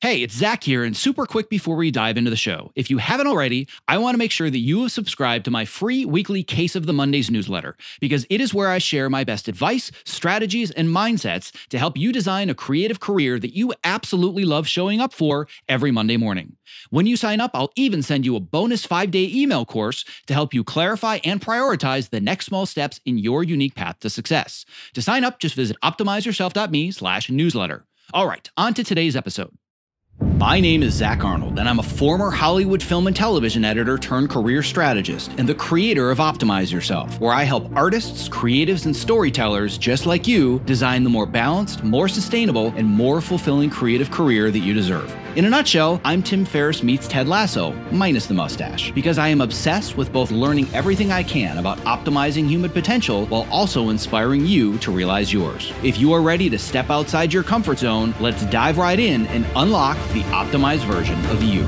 Hey, it's Zach here, and super quick before we dive into the show. If you haven't already, I want to make sure that you have subscribed to my free weekly Case of the Mondays newsletter, because it is where I share my best advice, strategies, and mindsets to help you design a creative career that you absolutely love showing up for every Monday morning. When you sign up, I'll even send you a bonus 5-day email course to help you clarify and prioritize the next small steps in your unique path to success. To sign up, just visit optimizeyourself.me/newsletter. All right, on to today's episode. My name is Zach Arnold, and I'm a former Hollywood film and television editor turned career strategist and the creator of Optimize Yourself, where I help artists, creatives, and storytellers just like you design the more balanced, more sustainable, and more fulfilling creative career that you deserve. In a nutshell, I'm Tim Ferriss meets Ted Lasso, minus the mustache, because I am obsessed with both learning everything I can about optimizing human potential while also inspiring you to realize yours. If you are ready to step outside your comfort zone, let's dive right in and unlock the optimized version of you.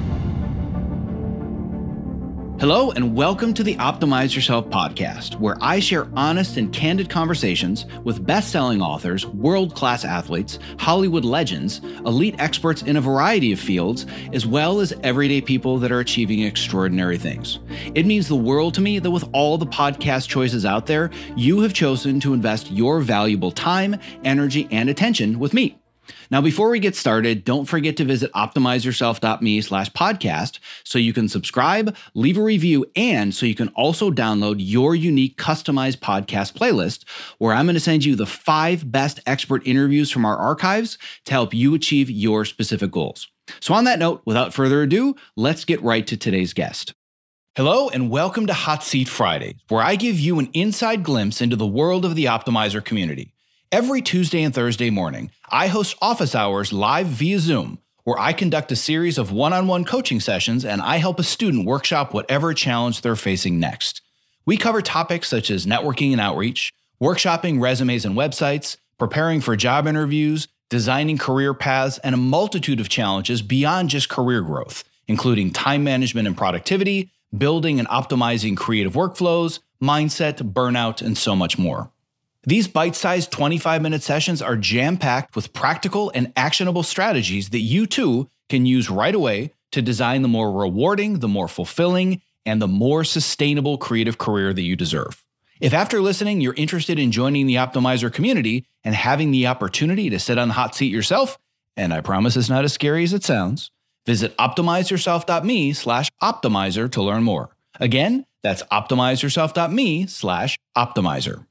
Hello, and welcome to the Optimize Yourself podcast, where I share honest and candid conversations with best-selling authors, world-class athletes, Hollywood legends, elite experts in a variety of fields, as well as everyday people that are achieving extraordinary things. It means the world to me that with all the podcast choices out there, you have chosen to invest your valuable time, energy, and attention with me. Now, before we get started, don't forget to visit optimizeyourself.me/podcast so you can subscribe, leave a review, and so you can also download your unique customized podcast playlist, where I'm going to send you the 5 best expert interviews from our archives to help you achieve your specific goals. So on that note, without further ado, let's get right to today's guest. Hello, and welcome to Hot Seat Fridays, where I give you an inside glimpse into the world of the Optimizer community. Every Tuesday and Thursday morning, I host office hours live via Zoom, where I conduct a series of one-on-one coaching sessions and I help a student workshop whatever challenge they're facing next. We cover topics such as networking and outreach, workshopping resumes and websites, preparing for job interviews, designing career paths, and a multitude of challenges beyond just career growth, including time management and productivity, building and optimizing creative workflows, mindset, burnout, and so much more. These bite-sized 25-minute sessions are jam-packed with practical and actionable strategies that you too can use right away to design the more rewarding, the more fulfilling, and the more sustainable creative career that you deserve. If after listening, you're interested in joining the Optimizer community and having the opportunity to sit on the hot seat yourself, and I promise it's not as scary as it sounds, visit optimizeyourself.me/optimizer to learn more. Again, that's optimizeyourself.me/optimizer.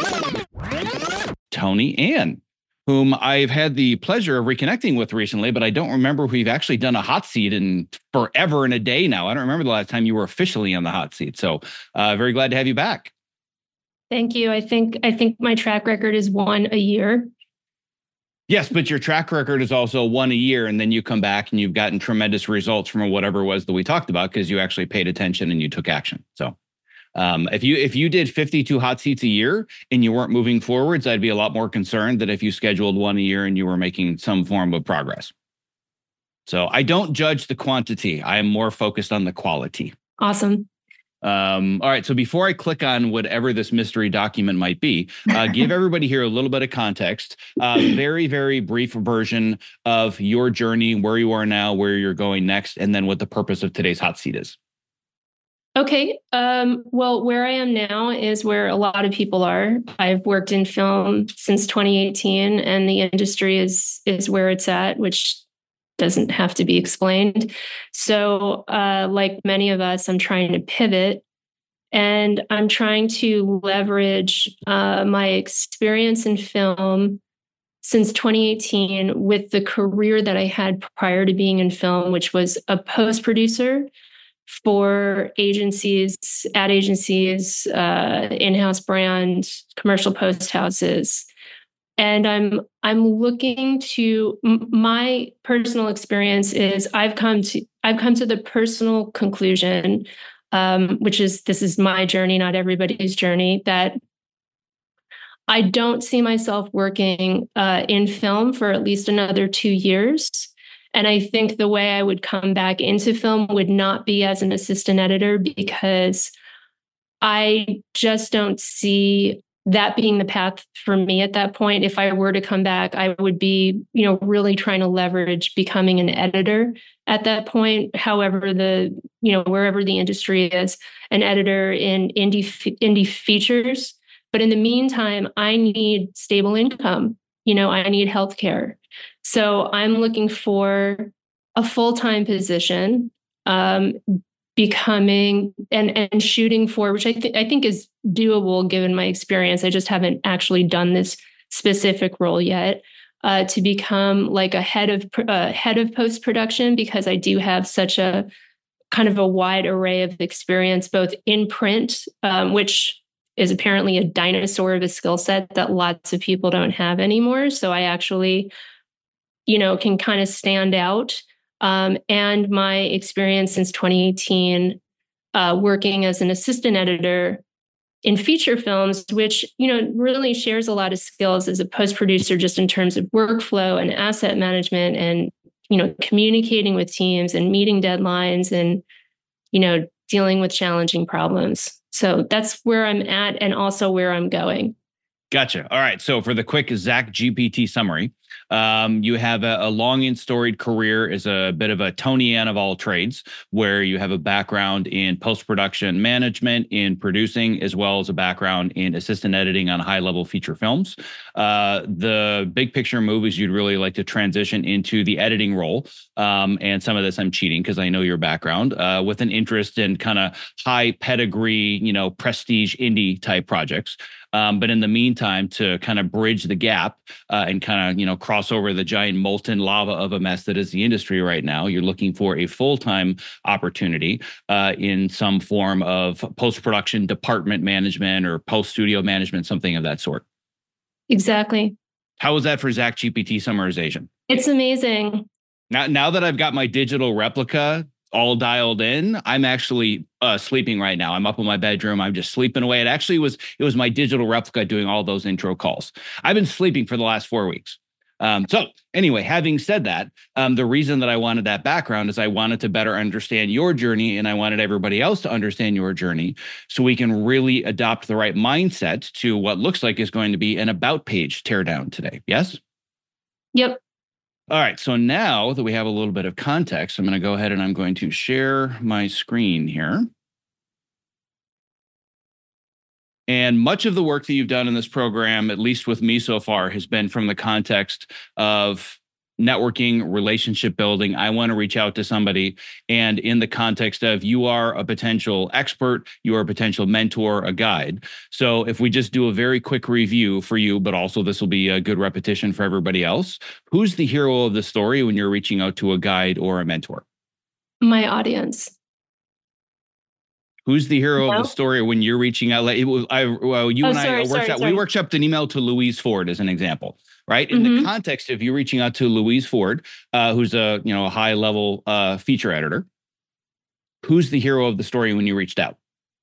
Tony Ann, whom I've had the pleasure of reconnecting with recently, but I don't remember if we've actually done a hot seat in forever and a day now. I don't remember the last time you were officially on the hot seat. So very glad to have you back. Thank you. I think my track record is 1 a year. Yes, but your track record is also 1 a year, and then you come back and you've gotten tremendous results from whatever it was that we talked about because you actually paid attention and you took action. So if you did 52 hot seats a year and you weren't moving forwards, I'd be a lot more concerned than if you scheduled 1 a year and you were making some form of progress. So I don't judge the quantity. I am more focused on the quality. Awesome. All right. So before I click on whatever this mystery document might be, give everybody here a little bit of context, very, very brief version of your journey, where you are now, where you're going next, and then what the purpose of today's hot seat is. Okay. Well, where I am now is where a lot of people are. I've worked in film since 2018, and the industry is where it's at, which doesn't have to be explained. So, like many of us, I'm trying to pivot, and I'm trying to leverage my experience in film since 2018 with the career that I had prior to being in film, which was a post producer for agencies, ad agencies, in-house brand, commercial post houses. And I'm looking to, my personal experience is I've come to the personal conclusion, which is, this is my journey, not everybody's journey, that I don't see myself working in film for at least another 2 years. And I think the way I would come back into film would not be as an assistant editor, because I just don't see that being the path for me at that point, if I were to come back, I would be, really trying to leverage becoming an editor at that point. However, wherever the industry is, an editor in indie features. But in the meantime, I need stable income. I need healthcare. So I'm looking for a full-time position, becoming and shooting for, which I think is doable given my experience. I just haven't actually done this specific role yet. To become like a head of post production, because I do have such a kind of a wide array of experience, both in print, which is apparently a dinosaur of a skill set that lots of people don't have anymore. So I actually, can kind of stand out. And my experience since 2018, working as an assistant editor in feature films, which, really shares a lot of skills as a post producer, just in terms of workflow and asset management and, communicating with teams and meeting deadlines and, dealing with challenging problems. So that's where I'm at and also where I'm going. Gotcha. All right. So for the quick Zach GPT summary, you have a long and storied career as a bit of a Tony Ann of all trades, where you have a background in post-production management, in producing, as well as a background in assistant editing on high-level feature films. The big picture move is you'd really like to transition into the editing role. And some of this I'm cheating because I know your background, with an interest in kind of high pedigree, prestige indie type projects. But in the meantime, to kind of bridge the gap and kind of, cross over the giant molten lava of a mess that is the industry right now, you're looking for a full-time opportunity in some form of post-production department management or post-studio management, something of that sort. Exactly. How was that for Zach GPT summarization? It's amazing. Now that I've got my digital replica all dialed in, I'm actually sleeping right now. I'm up in my bedroom. I'm just sleeping away. It was my digital replica doing all those intro calls. I've been sleeping for the last 4 weeks. So anyway, having said that, the reason that I wanted that background is I wanted to better understand your journey, and I wanted everybody else to understand your journey so we can really adopt the right mindset to what looks like is going to be an about page teardown today. Yes? Yep. All right, so now that we have a little bit of context, I'm going to go ahead and I'm going to share my screen here. And much of the work that you've done in this program, at least with me so far, has been from the context of networking, relationship building. I want to reach out to somebody, and in the context of you are a potential expert, you are a potential mentor, a guide. So if we just do a very quick review for you, but also this will be a good repetition for everybody else. Who's the hero of the story when you're reaching out to a guide or a mentor? My audience. Who's the hero of the story when you're reaching out? We workshopped an email to Louise Ford as an example, right? In the context of you reaching out to Louise Ford, who's a high level feature editor. Who's the hero of the story when you reached out?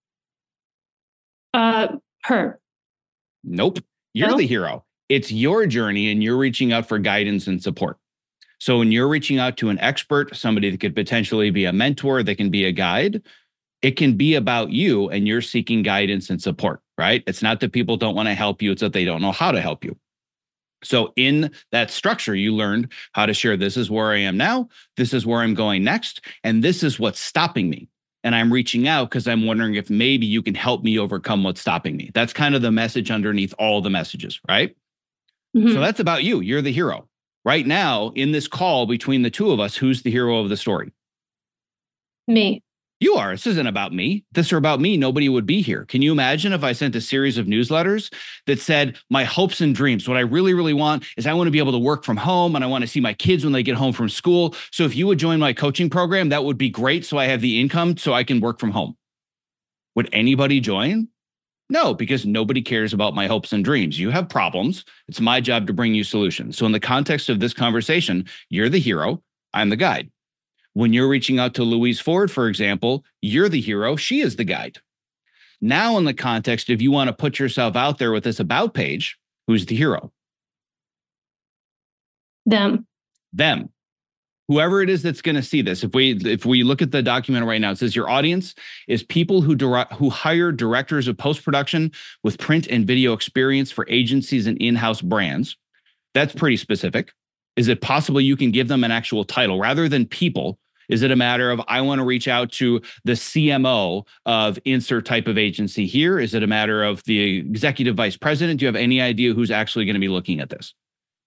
Her. Nope. You're the hero. It's your journey, and you're reaching out for guidance and support. So when you're reaching out to an expert, somebody that could potentially be a mentor, that can be a guide, it can be about you and you're seeking guidance and support, right? It's not that people don't want to help you. It's that they don't know how to help you. So in that structure, you learned how to share, this is where I am now, this is where I'm going next, and this is what's stopping me. And I'm reaching out because I'm wondering if maybe you can help me overcome what's stopping me. That's kind of the message underneath all the messages, right? So that's about you. You're the hero. Right now, in this call between the two of us, who's the hero of the story? Me. You are. This isn't about me. If this were about me, nobody would be here. Can you imagine if I sent a series of newsletters that said my hopes and dreams? What I really, really want is I want to be able to work from home, and I want to see my kids when they get home from school. So if you would join my coaching program, that would be great. So I have the income so I can work from home. Would anybody join? No, because nobody cares about my hopes and dreams. You have problems. It's my job to bring you solutions. So in the context of this conversation, you're the hero. I'm the guide. When you're reaching out to Louise Ford, for example, you're the hero. She is the guide. Now, in the context, if you want to put yourself out there with this about page, who's the hero? Them. whoever it is that's going to see this, if we look at the document right now, it says your audience is people who hire directors of post-production with print and video experience for agencies and in-house brands. That's pretty specific. Is it possible you can give them an actual title rather than people? Is it a matter of, I want to reach out to the CMO of insert type of agency here? Is it a matter of the executive vice president? Do you have any idea who's actually going to be looking at this?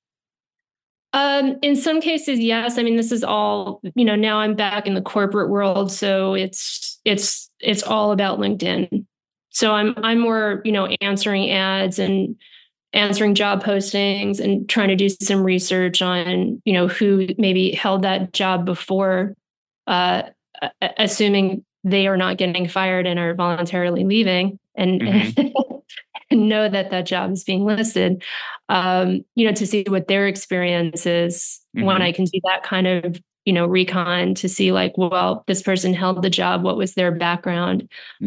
In some cases, yes. I mean, this is all, now I'm back in the corporate world, so it's all about LinkedIn. So I'm more, answering ads and answering job postings and trying to do some research on, who maybe held that job before, assuming they are not getting fired and are voluntarily leaving, and and know that job is being listed, to see what their experience is. When I can do that kind of, recon to see like, well, this person held the job, what was their background?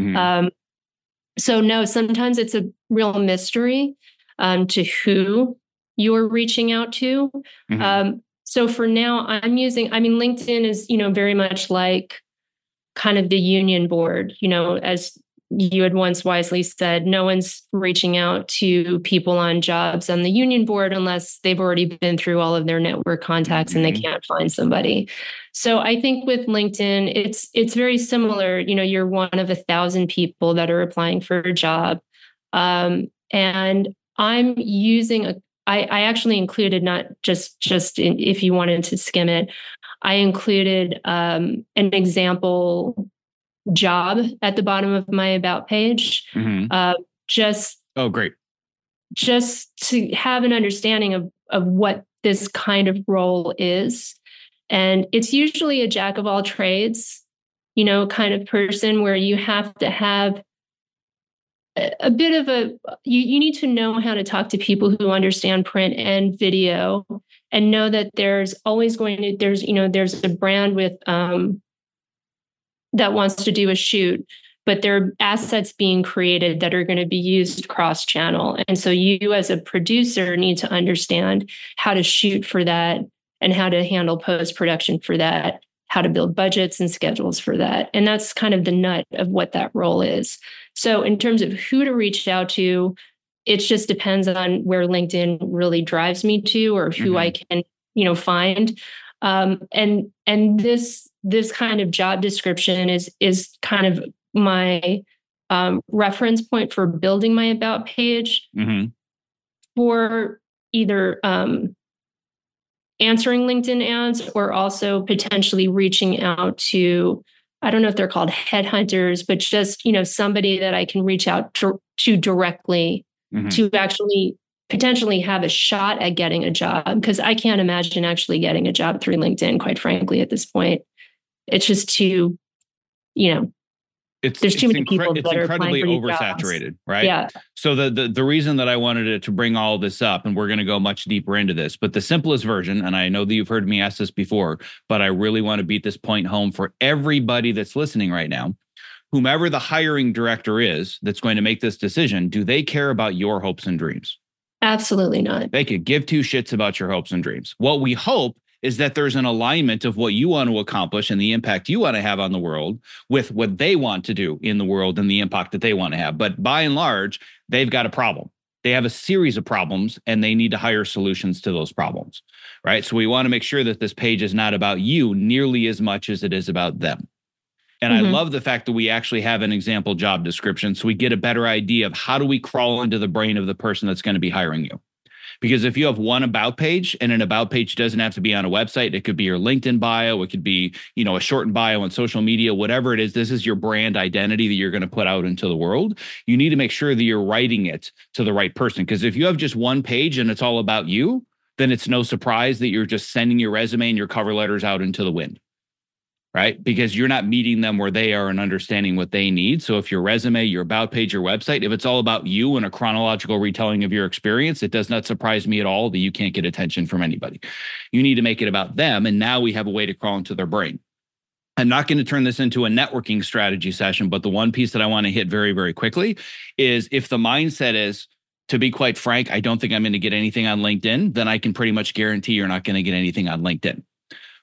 So no, sometimes it's a real mystery to who you're reaching out to. So for now, LinkedIn is, very much like kind of the union board, as you had once wisely said, no one's reaching out to people on jobs on the union board unless they've already been through all of their network contacts and they can't find somebody. So I think with LinkedIn, it's very similar. You're one of 1,000 people that are applying for a job. And I'm using I actually included, not just if you wanted to skim it, I included an example job at the bottom of my about page. Oh, great. Just to have an understanding of what this kind of role is. And it's usually a jack of all trades, kind of person where you have to have a bit of you need to know how to talk to people who understand print and video, and know that there's always there's a brand with that wants to do a shoot, but there are assets being created that are going to be used cross-channel. And so you as a producer need to understand how to shoot for that and how to handle post-production for that, how to build budgets and schedules for that. And that's kind of the nut of what that role is. So in terms of who to reach out to, it just depends on where LinkedIn really drives me to, or who I can, find. And this kind of job description is kind of my reference point for building my about page for either answering LinkedIn ads or also potentially reaching out to, I don't know if they're called headhunters, but just, somebody that I can reach out to directly to actually potentially have a shot at getting a job. Because I can't imagine actually getting a job through LinkedIn, quite frankly, at this point. It's just too, there's too many people that are incredibly oversaturated, jobs. Right? Yeah. So the reason that I wanted to bring all this up, and we're going to go much deeper into this, but the simplest version, and I know that you've heard me ask this before, but I really want to beat this point home for everybody that's listening right now. Whomever the hiring director is that's going to make this decision, do they care about your hopes and dreams? Absolutely not. They could give two shits about your hopes and dreams. What we hope is that there's an alignment of what you want to accomplish and the impact you want to have on the world with what they want to do in the world and the impact that they want to have. But by and large, they've got a problem. They have a series of problems and they need to hire solutions to those problems, right? So we want to make sure that this page is not about you nearly as much as it is about them. And I love the fact that we actually have an example job description so we get a better idea of how do we crawl into the brain of the person that's going to be hiring you. Because if you have one about page, and an about page doesn't have to be on a website, it could be your LinkedIn bio, it could be, a shortened bio on social media, whatever it is, this is your brand identity that you're going to put out into the world. You need to make sure that you're writing it to the right person. Because if you have just one page and it's all about you, then it's no surprise that you're just sending your resume and your cover letters out into the wind. Right? Because you're not meeting them where they are and understanding what they need. So if your resume, your about page, your website, if it's all about you and a chronological retelling of your experience, it does not surprise me at all that you can't get attention from anybody. You need to make it about them. And now we have a way to crawl into their brain. I'm not going to turn this into a networking strategy session, but the one piece that I want to hit very, very quickly is if the mindset is, to be quite frank, I don't think I'm going to get anything on LinkedIn, then I can pretty much guarantee you're not going to get anything on LinkedIn.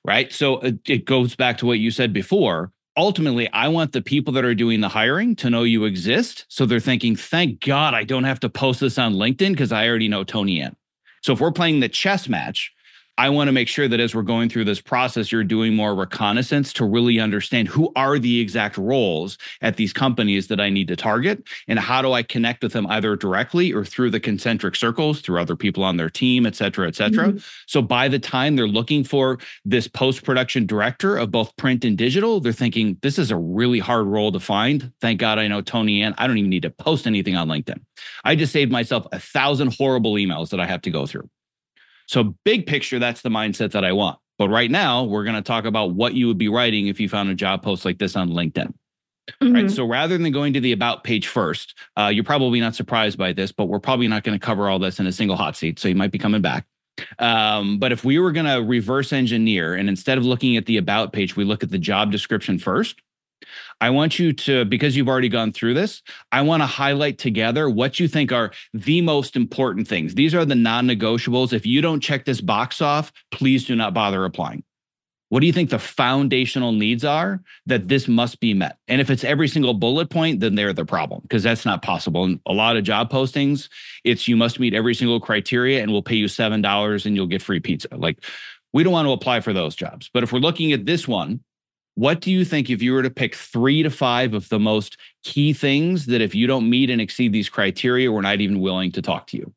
right? So it goes back to what you said before. Ultimately, I want the people that are doing the hiring to know you exist. So they're thinking, thank God I don't have to post this on LinkedIn because I already know Tony Ann. So if we're playing the chess match, I want to make sure that as we're going through this process, you're doing more reconnaissance to really understand who are the exact roles at these companies that I need to target, and how do I connect with them either directly or through the concentric circles, through other people on their team, et cetera, et cetera. Mm-hmm. So by the time they're looking for this post-production director of both print and digital, they're thinking, this is a really hard role to find. Thank God I know Tony Ann. I don't even need to post anything on LinkedIn. I just saved myself 1,000 horrible emails that I have to go through. So big picture, that's the mindset that I want. But right now, we're going to talk about what you would be writing if you found a job post like this on LinkedIn. Mm-hmm. Right. So rather than going to the about page first, you're probably not surprised by this, but we're probably not going to cover all this in a single hot seat. So you might be coming back. But if we were going to reverse engineer, and instead of looking at the about page, we look at the job description first, I want you to, because you've already gone through this, I want to highlight together what you think are the most important things. These are the non-negotiables. If you don't check this box off, please do not bother applying. What do you think the foundational needs are that this must be met? And if it's every single bullet point, then they're the problem, because that's not possible. In a lot of job postings, it's you must meet every single criteria and we'll pay you $7 and you'll get free pizza. Like, we don't want to apply for those jobs. But if we're looking at this one, what do you think if you were to pick 3 to 5 of the most key things that if you don't meet and exceed these criteria, we're not even willing to talk to you?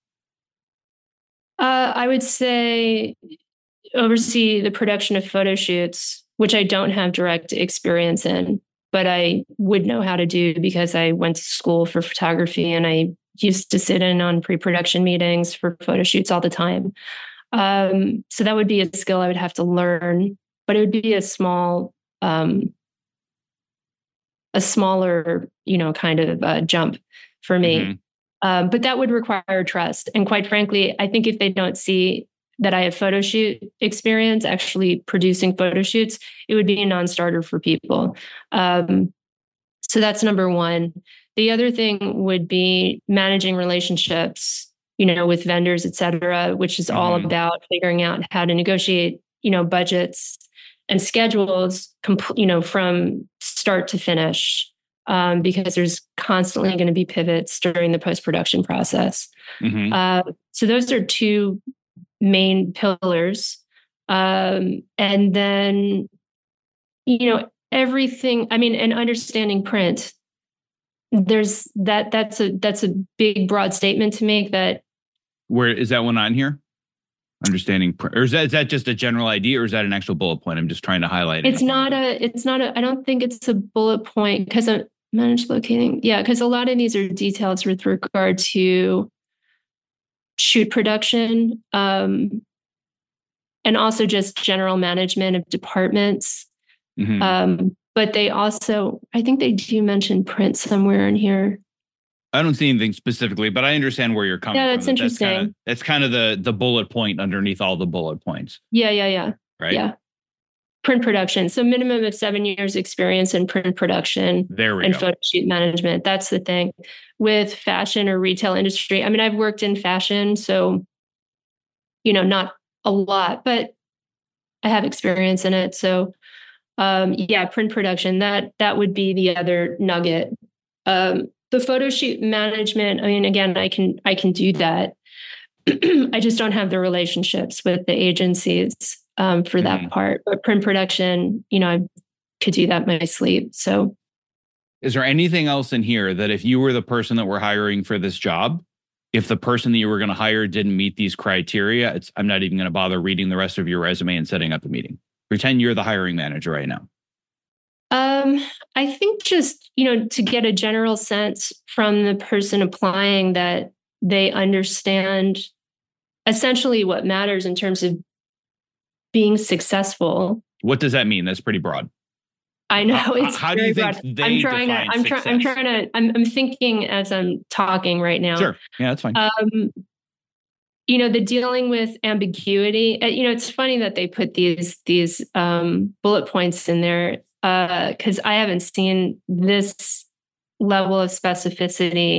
I would say oversee the production of photo shoots, which I don't have direct experience in, but I would know how to do because I went to school for photography and I used to sit in on pre-production meetings for photo shoots all the time. So that would be a skill I would have to learn, but it would be a smaller, kind of jump for me. Mm-hmm. But that would require trust. And quite frankly, I think if they don't see that I have photo shoot experience, actually producing photo shoots, it would be a non-starter for people. So that's number one. The other thing would be managing relationships, with vendors, et cetera, which is all about figuring out how to negotiate, budgets and schedules, from start to finish, because there's constantly going to be pivots during the post-production process. Mm-hmm. So those are two main pillars. And then, everything, and understanding print, there's that's a big, broad statement to make. That where is that one on here? Understanding, or is that just a general idea, or is that an actual bullet point? I'm just trying to highlight it. It's not a, I don't think it's a bullet point because I managed locating. Yeah. Because a lot of these are details with regard to shoot production, and also just general management of departments. Mm-hmm. But they also, I think they do mention print somewhere in here. I don't see anything specifically, but I understand where you're coming from. Yeah, that's interesting. That's kind of the bullet point underneath all the bullet points. Yeah. Right? Yeah. Print production. So minimum of 7 years experience in print production and photo shoot management. That's the thing. With fashion or retail industry, I've worked in fashion, so, not a lot, but I have experience in it. So, print production, that would be the other nugget. The photo shoot management, again, I can do that. I just don't have the relationships with the agencies for that part. But print production, I could do that in my sleep. So, is there anything else in here that if you were the person that we're hiring for this job, if the person that you were going to hire didn't meet these criteria, I'm not even going to bother reading the rest of your resume and setting up a meeting? Pretend you're the hiring manager right now. I think just, to get a general sense from the person applying that they understand essentially what matters in terms of being successful. What does that mean? That's pretty broad. I know it's how do you think broad. I'm thinking as I'm talking right now. Sure. Yeah, that's fine. The dealing with ambiguity. It's funny that they put these bullet points in there. Because I haven't seen this level of specificity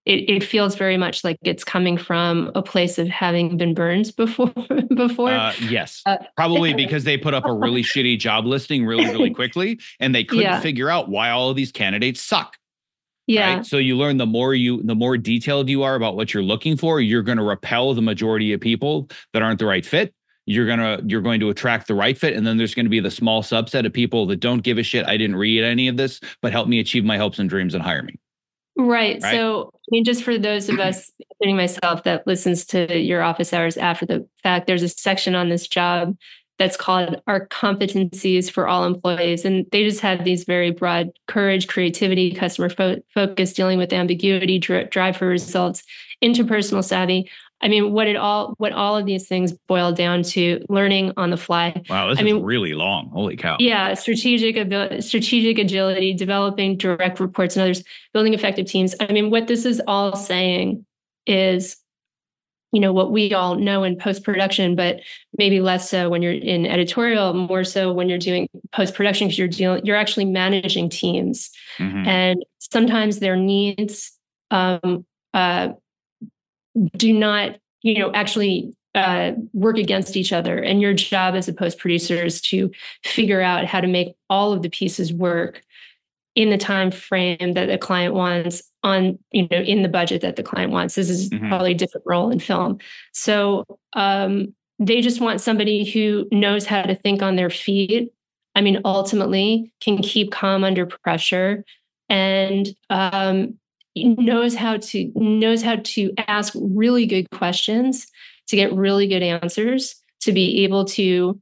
it feels very much like it's coming from a place of having been burned before. Yes, Uh, probably because they put up a really shitty job listing really quickly, and they couldn't yeah, figure out why all of these candidates suck. yeah, Right. So you learn the more detailed you are about what you're looking for, you're going to repel the majority of people that aren't the right fit. You're going to attract the right fit. And then there's going to be the small subset of people that don't give a shit. I didn't read any of this, but help me achieve my hopes and dreams and hire me. right. Right. So, I mean, just for those of us, including myself, that listens to your office hours after the fact, there's a section on this job that's called Our Competencies for All Employees. And they just have these very broad: courage, creativity, customer focus, dealing with ambiguity, drive for results, interpersonal savvy. I mean, what all of these things boil down to: learning on the fly. Wow, this I is mean, really long. Holy cow. yeah, strategic agility, developing direct reports and others, building effective teams. I mean, what this is all saying is, what we all know in post-production, but maybe less so when you're in editorial, more so when you're doing post-production, because you're actually managing teams. Mm-hmm. And sometimes their needs uh, do not, actually work against each other. And your job as a post-producer is to figure out how to make all of the pieces work in the time frame that the client wants, on in the budget that the client wants. This is probably a different role in film. So they just want somebody who knows how to think on their feet. I mean, ultimately can keep calm under pressure, and knows how to ask really good questions to get really good answers, to be able to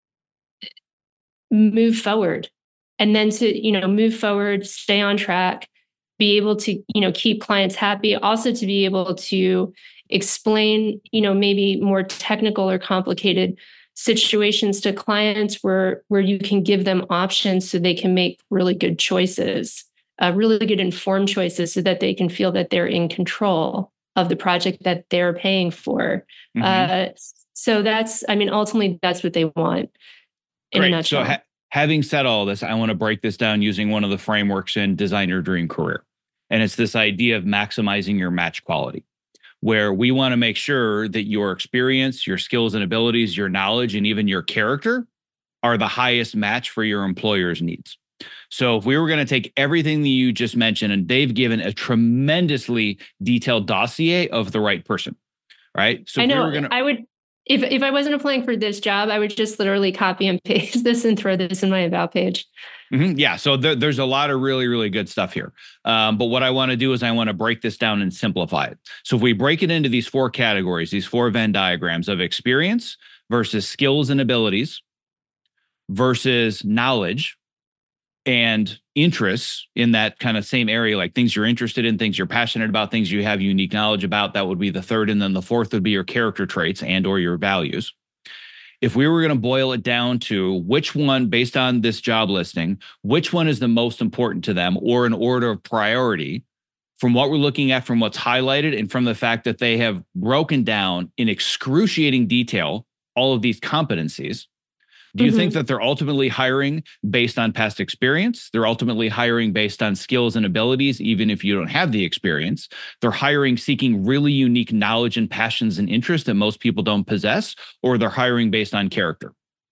move forward, and then to move forward, stay on track, be able to keep clients happy, also to be able to explain maybe more technical or complicated situations to clients where you can give them options so they can make really good choices, really good informed choices, so that they can feel that they're in control of the project that they're paying for. So ultimately that's what they want. In a nutshell. So having said all this, I want to break this down using one of the frameworks in Design Your Dream Career. And it's this idea of maximizing your match quality, where we want to make sure that your experience, your skills and abilities, your knowledge, and even your character are the highest match for your employer's needs. So if we were going to take everything that you just mentioned, and they've given a tremendously detailed dossier of the right person, right? So I know I would, if I wasn't applying for this job, I would just literally copy and paste this and throw this in my about page. Yeah. So there's a lot of really good stuff here. But what I want to do is I want to break this down and simplify it. So if we break it into these four categories, these four Venn diagrams of experience versus skills and abilities versus knowledge and interests in that kind of same area, like things you're interested in, things you're passionate about, things you have unique knowledge about, that would be the third. And then the fourth would be your character traits and or your values. If we were going to boil it down to which one, based on this job listing, which one is the most important to them, or an order of priority, from what we're looking at, from what's highlighted, and from the fact that they have broken down in excruciating detail all of these competencies, do you think that they're ultimately hiring based on past experience? They're ultimately hiring based on skills and abilities, even if you don't have the experience. They're hiring seeking really unique knowledge and passions and interests that most people don't possess, or they're hiring based on character?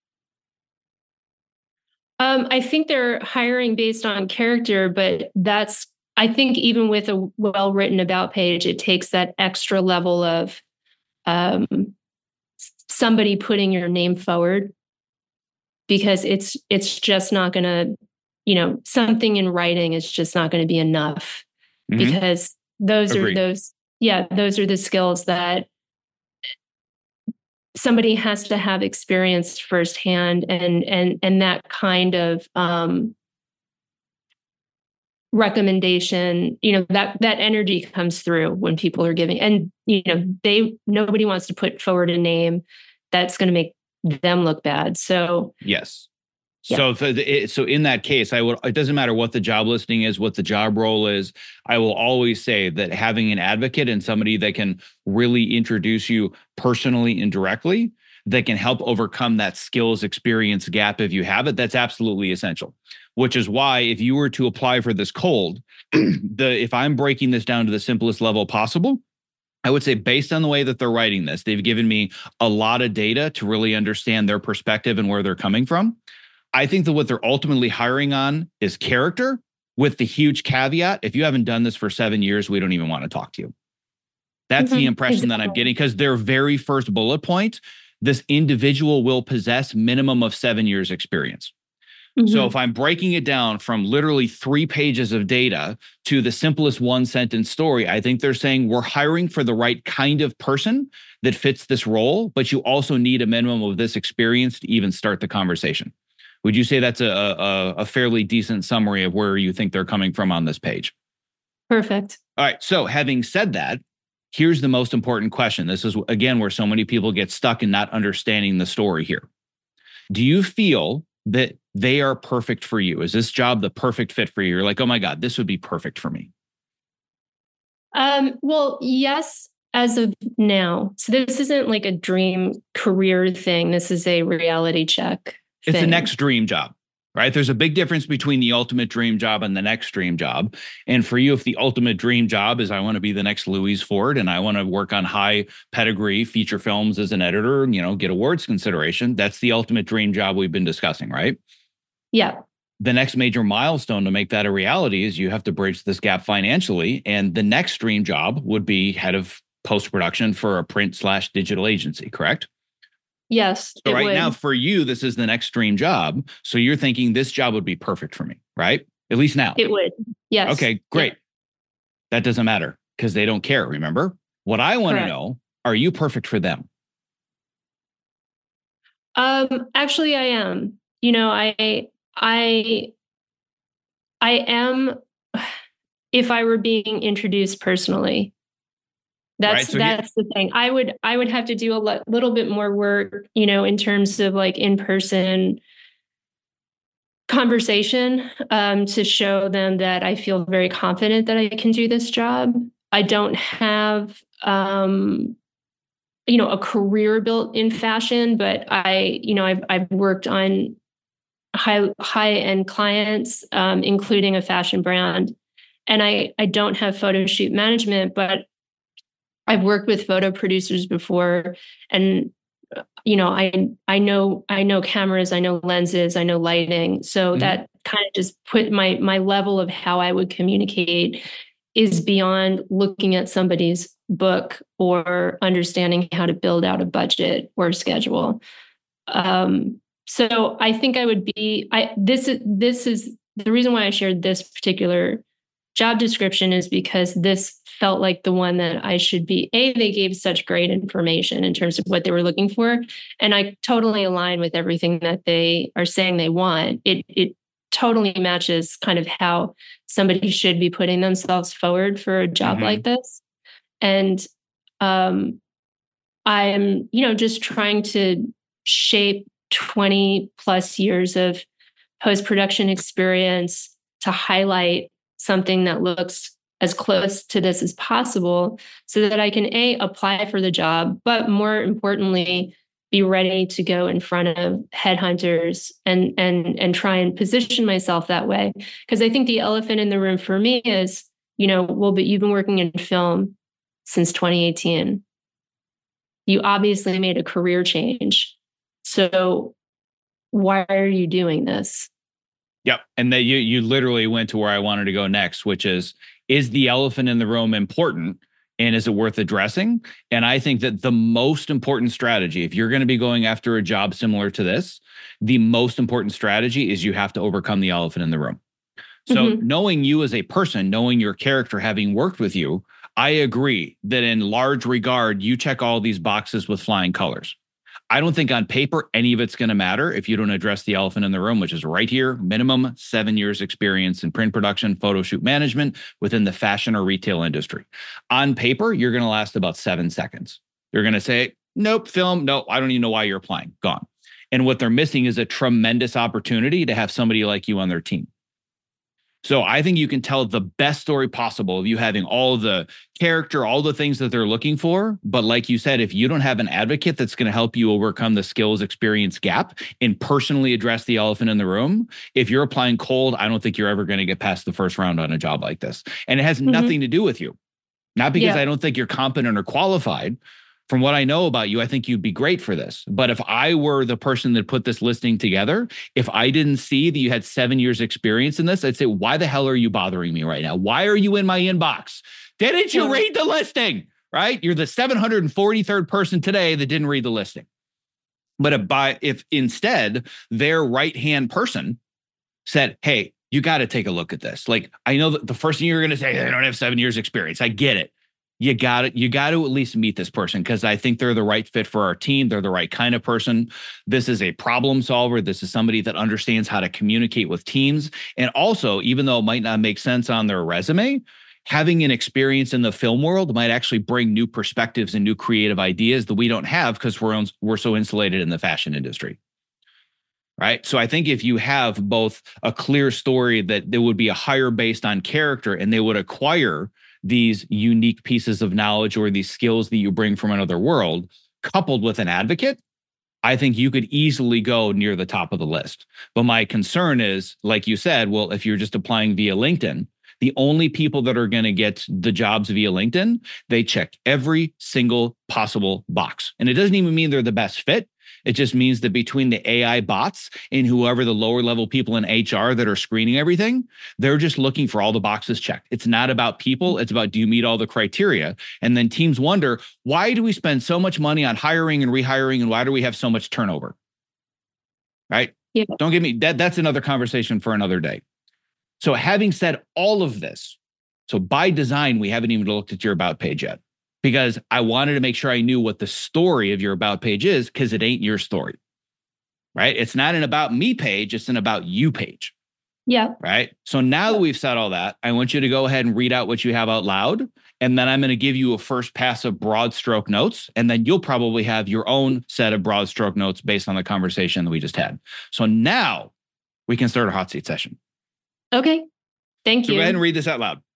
I think they're hiring based on character, but I think even with a well-written about page, it takes that extra level of somebody putting your name forward, because it's just not going to, something in writing is just not going to be enough, because those are the skills that somebody has to have experienced firsthand, and that kind of recommendation, that energy comes through when people are giving, and nobody wants to put forward a name that's going to make them look bad. So yes. Yeah. So in that case, it doesn't matter what the job listing is, what the job role is. I will always say that having an advocate and somebody that can really introduce you personally and directly, that can help overcome that skills experience gap if you have it, that's absolutely essential. Which is why if you were to apply for this cold, if I'm breaking this down to the simplest level possible, I would say based on the way that they're writing this, they've given me a lot of data to really understand their perspective and where they're coming from. I think that what they're ultimately hiring on is character, with the huge caveat: if you haven't done this for 7 years, we don't even want to talk to you. That's the impression that I'm getting, because their very first bullet point, this individual will possess minimum of 7 years experience. So if I'm breaking it down from literally 3 pages of data to the simplest 1-sentence story, I think they're saying we're hiring for the right kind of person that fits this role, but you also need a minimum of this experience to even start the conversation. Would you say that's a fairly decent summary of where you think they're coming from on this page? Perfect. All right. So having said that, here's the most important question. This is, again, where so many people get stuck in not understanding the story here. Do you feel that they are perfect for you? Is this job the perfect fit for you? You're like, oh my God, this would be perfect for me. Well, yes, as of now. So this isn't like a dream career thing. This is a reality check. It's the next dream job, right? There's a big difference between the ultimate dream job and the next dream job. And for you, if the ultimate dream job is I want to be the next Louise Ford and I want to work on high pedigree feature films as an editor and, get awards consideration, that's the ultimate dream job we've been discussing, right? Yeah. The next major milestone to make that a reality is you have to bridge this gap financially. And the next dream job would be head of post-production for a print/digital agency, correct? Yes. So right now for you, this is the next dream job. So you're thinking this job would be perfect for me, right? At least now. It would. Yes. Okay, great. Yeah. That doesn't matter because they don't care. Remember, what I want to know, are you perfect for them? Actually, I am. I am, if I were being introduced personally. That's the thing. I would have to do a little bit more work, in terms of like in-person conversation, to show them that I feel very confident that I can do this job. I don't have, a career built in fashion, but I've worked on high-end clients, including a fashion brand. And I don't have photo shoot management, but I've worked with photo producers before, and I know cameras, I know lenses, I know lighting. So that kind of just put my level of how I would communicate is beyond looking at somebody's book or understanding how to build out a budget or schedule. So I think I would be. This is the reason why I shared this particular job description, is because this felt like the one that I should be. They gave such great information in terms of what they were looking for. And I totally align with everything that they are saying they want. It totally matches kind of how somebody should be putting themselves forward for a job like this. And I'm, just trying to shape 20 plus years of post-production experience to highlight something that looks as close to this as possible so that I can apply for the job, but more importantly, be ready to go in front of headhunters and try and position myself that way. Because I think the elephant in the room for me is, but you've been working in film since 2018. You obviously made a career change. So why are you doing this? Yep. And that you literally went to where I wanted to go next, which is the elephant in the room important and is it worth addressing? And I think that the most important strategy, if you're going to be going after a job similar to this, the most important strategy is you have to overcome the elephant in the room. So knowing you as a person, knowing your character, having worked with you, I agree that in large regard, you check all these boxes with flying colors. I don't think on paper any of it's going to matter if you don't address the elephant in the room, which is right here: minimum 7 years experience in print production, photo shoot management within the fashion or retail industry. On paper, you're going to last about 7 seconds. You're going to say, nope, film, no, I don't even know why you're applying, gone. And what they're missing is a tremendous opportunity to have somebody like you on their team. So I think you can tell the best story possible of you having all the character, all the things that they're looking for. But like you said, if you don't have an advocate that's going to help you overcome the skills experience gap and personally address the elephant in the room, if you're applying cold, I don't think you're ever going to get past the first round on a job like this. And it has nothing to do with you. Not because I don't think you're competent or qualified. From what I know about you, I think you'd be great for this. But if I were the person that put this listing together, if I didn't see that you had 7 years experience in this, I'd say, why the hell are you bothering me right now? Why are you in my inbox? Didn't you read the listing? Right? You're the 743rd person today that didn't read the listing. But if instead their right-hand person said, hey, you got to take a look at this. Like, I know that the first thing you're going to say, I don't have 7 years experience. I get it. You got to at least meet this person because I think they're the right fit for our team. They're the right kind of person. This is a problem solver. This is somebody that understands how to communicate with teams. And also, even though it might not make sense on their resume, having an experience in the film world might actually bring new perspectives and new creative ideas that we don't have because we're so insulated in the fashion industry. Right. So I think if you have both a clear story that there would be a hire based on character and they would acquire these unique pieces of knowledge or these skills that you bring from another world, coupled with an advocate, I think you could easily go near the top of the list. But my concern is, like you said, well, if you're just applying via LinkedIn, the only people that are going to get the jobs via LinkedIn, they check every single possible box. And it doesn't even mean they're the best fit. It just means that between the AI bots and whoever the lower level people in HR that are screening everything, they're just looking for all the boxes checked. It's not about people. It's about, do you meet all the criteria? And then teams wonder, why do we spend so much money on hiring and rehiring? And why do we have so much turnover? Right? Yeah. Don't get me, that's another conversation for another day. So having said all of this, so by design, we haven't even looked at your about page yet, because I wanted to make sure I knew what the story of your about page is, because it ain't your story, right? It's not an about me page. It's an about you page. Yeah. Right. So now that we've said all that, I want you to go ahead and read out what you have out loud. And then I'm going to give you a first pass of broad stroke notes. And then you'll probably have your own set of broad stroke notes based on the conversation that we just had. So now we can start a hot seat session. Okay. Thank you. Go ahead and read this out loud.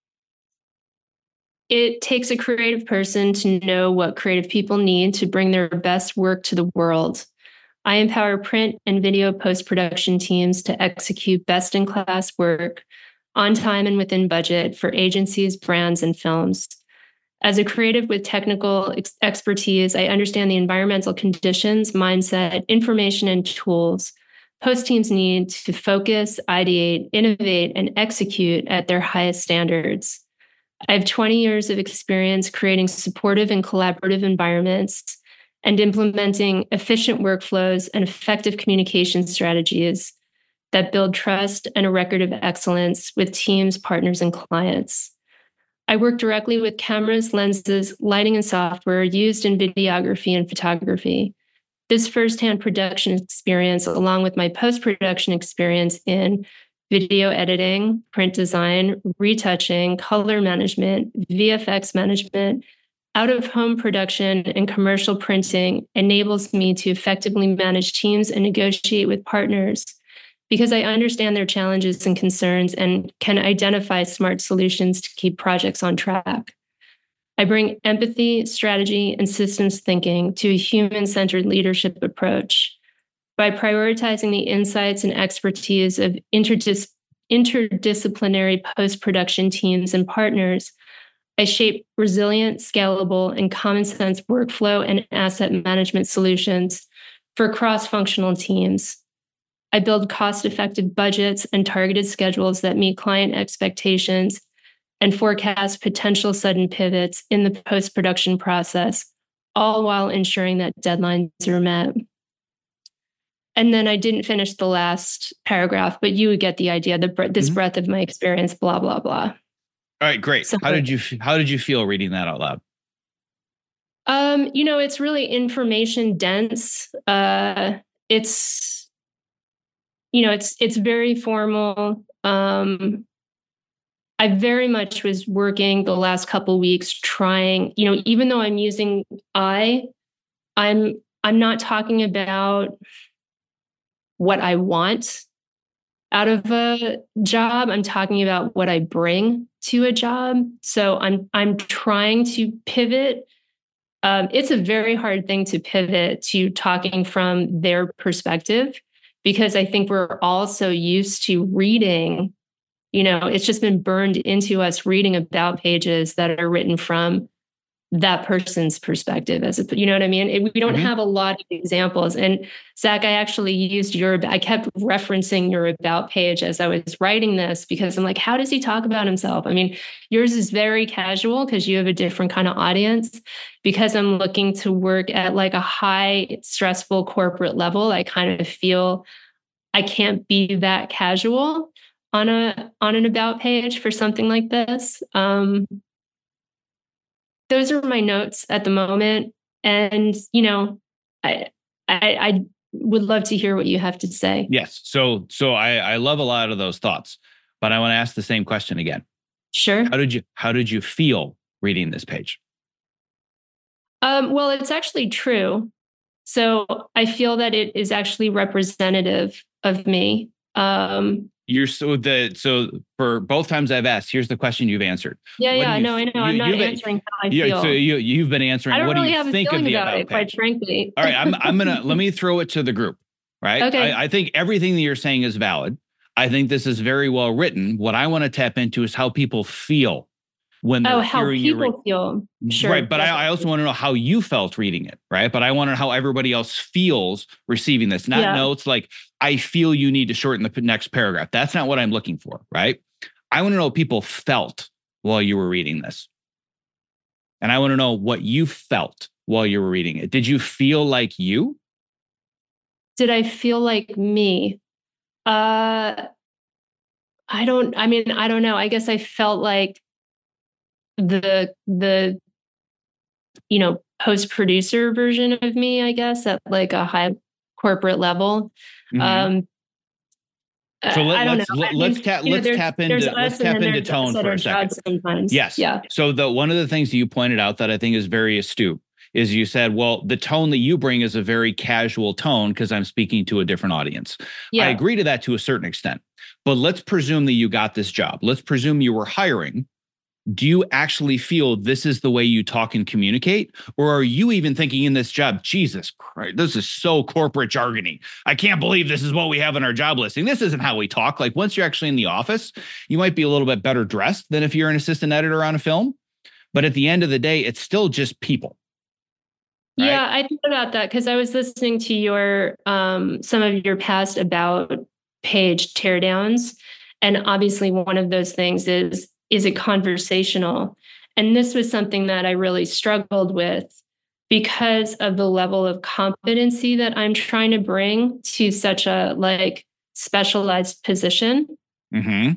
It takes a creative person to know what creative people need to bring their best work to the world. I empower print and video post-production teams to execute best-in-class work on time and within budget for agencies, brands, and films. As a creative with technical expertise, I understand the environmental conditions, mindset, information, and tools post teams need to focus, ideate, innovate, and execute at their highest standards. I have 20 years of experience creating supportive and collaborative environments and implementing efficient workflows and effective communication strategies that build trust and a record of excellence with teams, partners, and clients. I work directly with cameras, lenses, lighting, and software used in videography and photography. This firsthand production experience, along with my post-production experience in video editing, print design, retouching, color management, VFX management, out-of-home production, and commercial printing, enables me to effectively manage teams and negotiate with partners because I understand their challenges and concerns and can identify smart solutions to keep projects on track. I bring empathy, strategy, and systems thinking to a human-centered leadership approach. By prioritizing the insights and expertise of interdisciplinary post-production teams and partners, I shape resilient, scalable, and common sense workflow and asset management solutions for cross-functional teams. I build cost-effective budgets and targeted schedules that meet client expectations and forecast potential sudden pivots in the post-production process, all while ensuring that deadlines are met. And then I didn't finish the last paragraph, but you would get the idea, this breadth of my experience, blah, blah, blah. All right, great. So, how did you feel reading that out loud? It's really information dense. It's very formal. I very much was working the last couple of weeks trying, even though I'm using I'm not talking about what I want. out of a job. I'm talking about what I bring to a job. So I'm trying to pivot. It's a very hard thing to pivot to talking from their perspective, because I think we're all so used to reading, it's just been burned into us reading about pages that are written from that person's perspective, you know what I mean? We don't have a lot of examples. And Zach, I actually used I kept referencing your about page as I was writing this, because I'm like, how does he talk about himself? I mean, yours is very casual because you have a different kind of audience. Because I'm looking to work at like a high stressful corporate level, I kind of feel I can't be that casual on an about page for something like this. Those are my notes at the moment. And, I would love to hear what you have to say. Yes. So I love a lot of those thoughts, but I want to ask the same question again. Sure. How did you feel reading this page? Well, it's actually true. So I feel that it is actually representative of me. So for both times I've asked, here's the question you've answered. I know. I'm not answering how I feel. So you've been answering. I don't what really do you have think a feeling of the about it, quite frankly. All right, let me throw it to the group. Right. Okay. I think everything that you're saying is valid. I think this is very well written. What I want to tap into is how people feel when they're hearing you. How people feel. Sure. Right. But I also want to know how you felt reading it. Right. But I want to know how everybody else feels receiving this. Not notes like, I feel you need to shorten the next paragraph. That's not what I'm looking for. Right. I want to know what people felt while you were reading this. And I want to know what you felt while you were reading it. Did you feel like you? Did I feel like me? I don't know. I guess I felt like the post producer version of me, I guess, at like a high corporate level. Mm-hmm. So let's tap into tone for a second. Sometimes. Yes. Yeah. So one of the things that you pointed out that I think is very astute is you said, well, the tone that you bring is a very casual tone because I'm speaking to a different audience. Yeah. I agree to that to a certain extent, but let's presume that you got this job. Let's presume you were hiring. Do you actually feel this is the way you talk and communicate? Or are you even thinking in this job, Jesus Christ, this is so corporate jargony. I can't believe this is what we have in our job listing. This isn't how we talk. Like once you're actually in the office, you might be a little bit better dressed than if you're an assistant editor on a film. But at the end of the day, it's still just people. Right? Yeah, I thought about that because I was listening to your some of your past about page teardowns. And obviously one of those things is it conversational? And this was something that I really struggled with because of the level of competency that I'm trying to bring to such a like specialized position. Mm-hmm.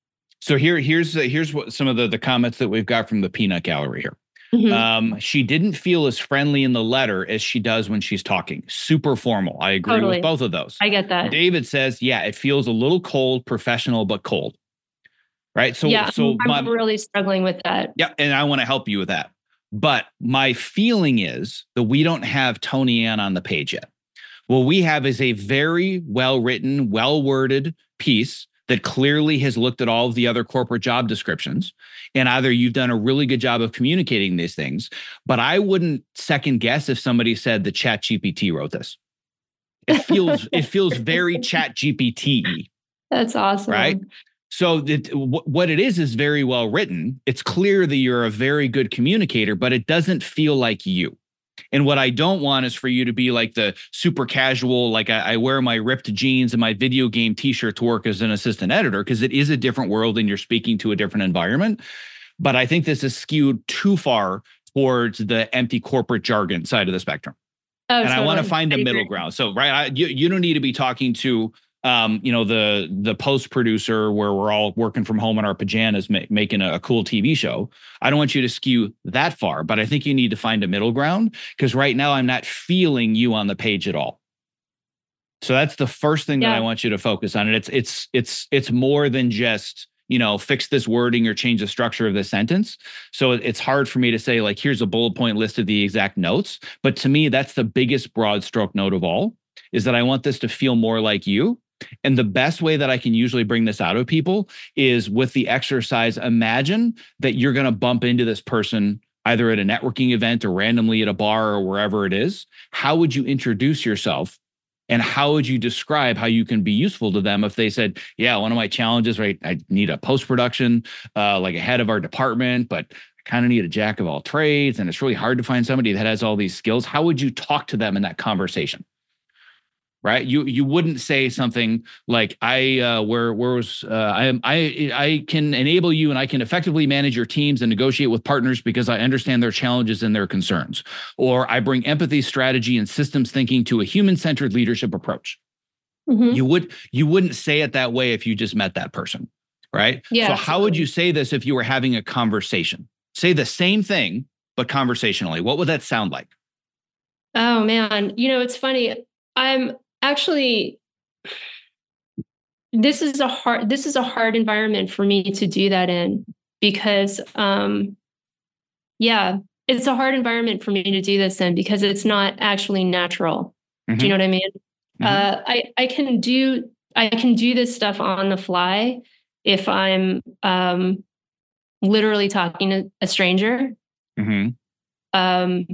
So here's what some of the comments that we've got from the peanut gallery here. Mm-hmm. She didn't feel as friendly in the letter as she does when she's talking. Super formal. I agree with both of those. I get that. David says, yeah, it feels a little cold, professional, but cold. Right. So I'm really struggling with that. Yeah. And I want to help you with that. But my feeling is that we don't have Tony Ann on the page yet. What we have is a very well-written, well-worded piece that clearly has looked at all of the other corporate job descriptions. And either you've done a really good job of communicating these things, but I wouldn't second guess if somebody said the ChatGPT wrote this. It feels very ChatGPT-y. That's awesome. Right. So what it is very well written. It's clear that you're a very good communicator, but it doesn't feel like you. And what I don't want is for you to be like the super casual, like I wear my ripped jeans and my video game t-shirt to work as an assistant editor, because it is a different world and you're speaking to a different environment. But I think this is skewed too far towards the empty corporate jargon side of the spectrum. And totally. I want to find a middle ground. So, right, you don't need to be talking to the post producer where we're all working from home in our pajamas making a cool TV show. I don't want you to skew that far, but I think you need to find a middle ground, because right now I'm not feeling you on the page at all. So that's the first thing that I want you to focus on. And it's more than just, fix this wording or change the structure of the sentence. So it's hard for me to say, like, here's a bullet point list of the exact notes. But to me, that's the biggest broad stroke note of all, is that I want this to feel more like you. And the best way that I can usually bring this out of people is with the exercise. Imagine that you're going to bump into this person either at a networking event or randomly at a bar or wherever it is. How would you introduce yourself? And how would you describe how you can be useful to them if they said, yeah, one of my challenges, right? I need a post-production, like a head of our department, but I kind of need a jack of all trades. And it's really hard to find somebody that has all these skills. How would you talk to them in that conversation? Right. You wouldn't say something like I can enable you and I can effectively manage your teams and negotiate with partners because I understand their challenges and their concerns. Or I bring empathy, strategy, and systems thinking to a human-centered leadership approach. Mm-hmm. You wouldn't say it that way if you just met that person. Right. Yeah. So how would you say this if you were having a conversation? Say the same thing, but conversationally. What would that sound like? Oh, man. It's funny. Actually, this is a hard environment for me to do that in because, it's a hard environment for me to do this in because it's not actually natural. Mm-hmm. Do you know what I mean? Mm-hmm. I can do this stuff on the fly if I'm literally talking to a stranger. Mm-hmm.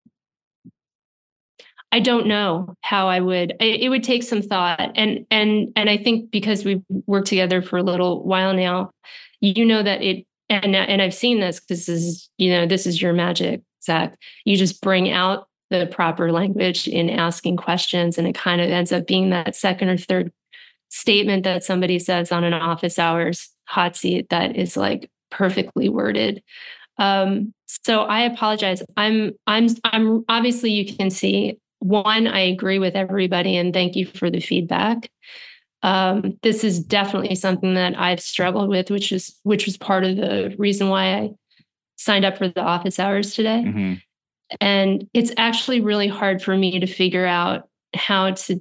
I don't know how I would. It would take some thought, and I think because we've worked together for a little while now, that it. And I've seen this because this is your magic, Zach. You just bring out the proper language in asking questions, and it kind of ends up being that second or third statement that somebody says on an office hours hot seat that is like perfectly worded. So I apologize. I'm obviously you can see. One, I agree with everybody, and thank you for the feedback. This is definitely something that I've struggled with, which was part of the reason why I signed up for the office hours today. Mm-hmm. And it's actually really hard for me to figure out how to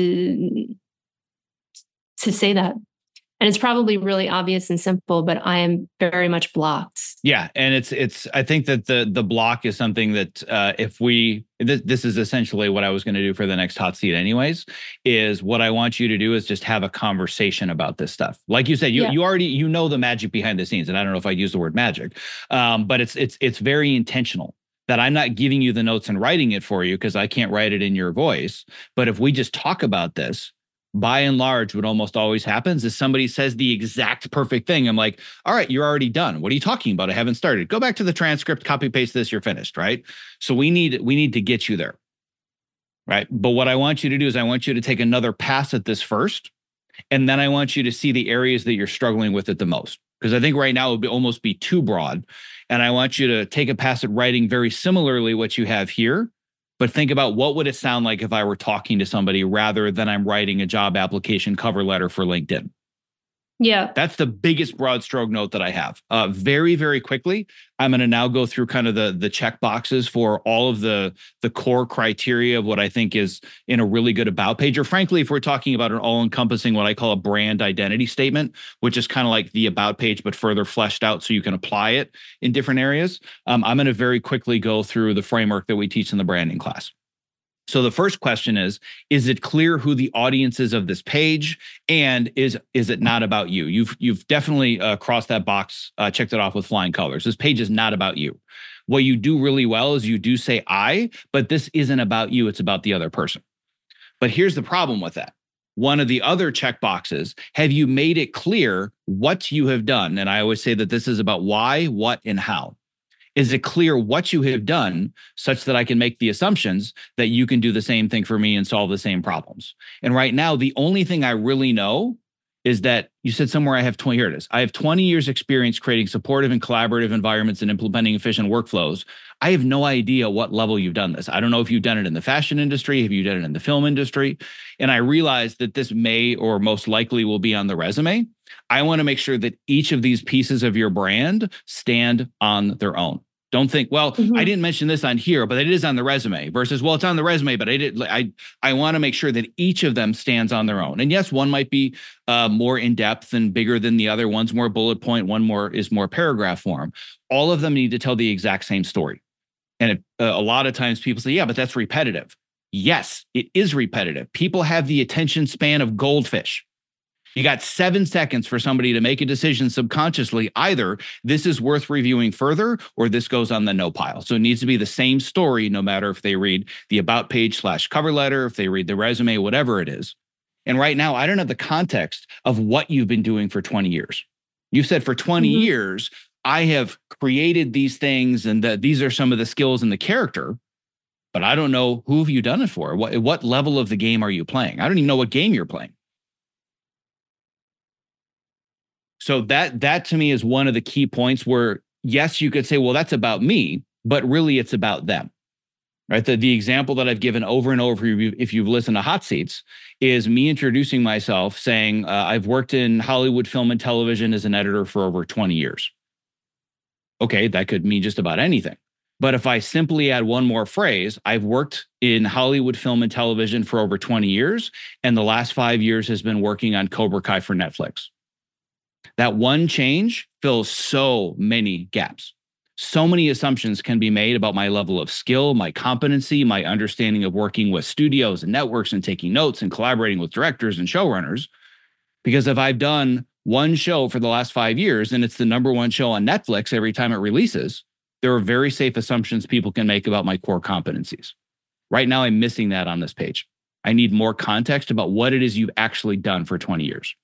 say that. And it's probably really obvious and simple, but I am very much blocked. Yeah. And it's, I think that the block is something that this is essentially what I was going to do for the next hot seat anyways, is what I want you to do is just have a conversation about this stuff. Like you said, you already, the magic behind the scenes. And I don't know if I use the word magic, but it's very intentional. That I'm not giving you the notes and writing it for you because I can't write it in your voice. But if we just talk about this, by and large, what almost always happens is somebody says the exact perfect thing. I'm like, all right, you're already done. What are you talking about? I haven't started. Go back to the transcript, copy, paste this, you're finished, right? So we need to get you there, right? But what I want you to do is I want you to take another pass at this first. And then I want you to see the areas that you're struggling with it the most. Because I think right now it would almost be too broad. And I want you to take a pass at writing very similarly what you have here. But think about what would it sound like if I were talking to somebody rather than I'm writing a job application cover letter for LinkedIn. Yeah. That's the biggest broad stroke note that I have. Very, very quickly, I'm going to now go through kind of the check boxes for all of the core criteria of what I think is in a really good about page. Or frankly, if we're talking about an all-encompassing, what I call a brand identity statement, which is kind of like the about page, but further fleshed out so you can apply it in different areas. I'm going to very quickly go through the framework that we teach in the branding class. So the first question is it clear who the audience is of this page? And is it not about you? You've definitely crossed that box, checked it off with flying colors. This page is not about you. What you do really well is you do say I, but this isn't about you. It's about the other person. But here's the problem with that. One of the other check boxes, have you made it clear what you have done? And I always say that this is about why, what, and how. Is it clear what you have done such that I can make the assumptions that you can do the same thing for me and solve the same problems? And right now, the only thing I really know is that you said somewhere I have 20, here it is. I have 20 years experience creating supportive and collaborative environments and implementing efficient workflows. I have no idea what level you've done this. I don't know if you've done it in the fashion industry, have you done it in the film industry? And I realize that this may or most likely will be on the resume. I want to make sure that each of these pieces of your brand stand on their own. Don't think, well, I didn't mention this on here, but it is on the resume versus, well, it's on the resume, but I want to make sure that each of them stands on their own. And yes, one might be more in depth and bigger than the other. One's more bullet point, one is more paragraph form. All of them need to tell the exact same story. And a lot of times people say, yeah, but that's repetitive. Yes, it is repetitive. People have the attention span of goldfish. You got 7 seconds for somebody to make a decision subconsciously. Either this is worth reviewing further or this goes on the no pile. So it needs to be the same story, no matter if they read the about page / cover letter, if they read the resume, whatever it is. And right now, I don't have the context of what you've been doing for 20 years. You said for 20 years, I have created these things and these are some of the skills and the character, but I don't know who have you done it for? What level of the game are you playing? I don't even know what game you're playing. So that to me is one of the key points where, yes, you could say, well, that's about me, but really it's about them, right? The example that I've given over and over, if you've listened to Hot Seats, is me introducing myself saying, I've worked in Hollywood film and television as an editor for over 20 years. Okay, that could mean just about anything. But if I simply add one more phrase, I've worked in Hollywood film and television for over 20 years, and the last 5 years has been working on Cobra Kai for Netflix. That one change fills so many gaps. So many assumptions can be made about my level of skill, my competency, my understanding of working with studios and networks and taking notes and collaborating with directors and showrunners. Because if I've done one show for the last 5 years and it's the number one show on Netflix every time it releases, there are very safe assumptions people can make about my core competencies. Right now, I'm missing that on this page. I need more context about what it is you've actually done for 20 years.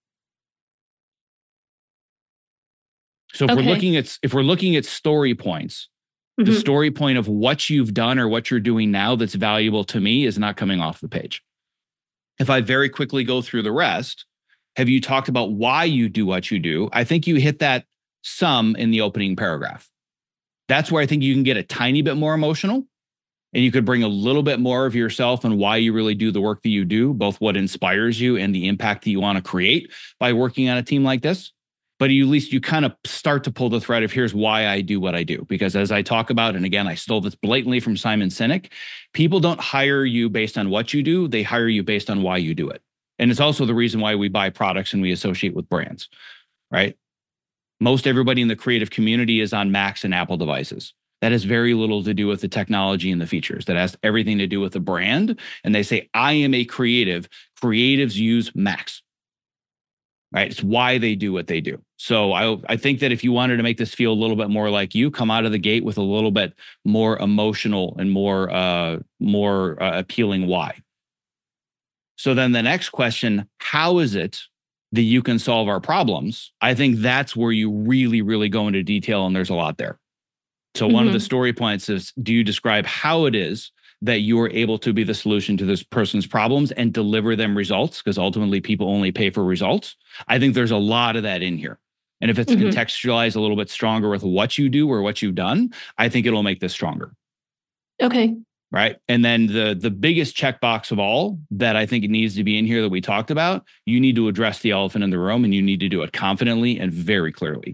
So if we're looking at story points, the story point of what you've done or what you're doing now that's valuable to me is not coming off the page. If I very quickly go through the rest, have you talked about why you do what you do? I think you hit that some in the opening paragraph. That's where I think you can get a tiny bit more emotional and you could bring a little bit more of yourself and why you really do the work that you do, both what inspires you and the impact that you want to create by working on a team like this. But at least you kind of start to pull the thread of here's why I do what I do. Because as I talk about, and again, I stole this blatantly from Simon Sinek, people don't hire you based on what you do. They hire you based on why you do it. And it's also the reason why we buy products and we associate with brands, right? Most everybody in the creative community is on Macs and Apple devices. That has very little to do with the technology and the features. That has everything to do with the brand. And they say, I am a creative. Creatives use Macs. Right? It's why they do what they do. So I think that if you wanted to make this feel a little bit more like you, come out of the gate with a little bit more emotional and more appealing why. So then the next question, how is it that you can solve our problems? I think that's where you really, really go into detail, and there's a lot there. So one of the story points is, do you describe how it is that you are able to be the solution to this person's problems and deliver them results? Because ultimately people only pay for results. I think there's a lot of that in here. And if it's contextualized a little bit stronger with what you do or what you've done, I think it'll make this stronger. Okay. Right. And then the biggest checkbox of all that I think it needs to be in here that we talked about, you need to address the elephant in the room, and you need to do it confidently and very clearly.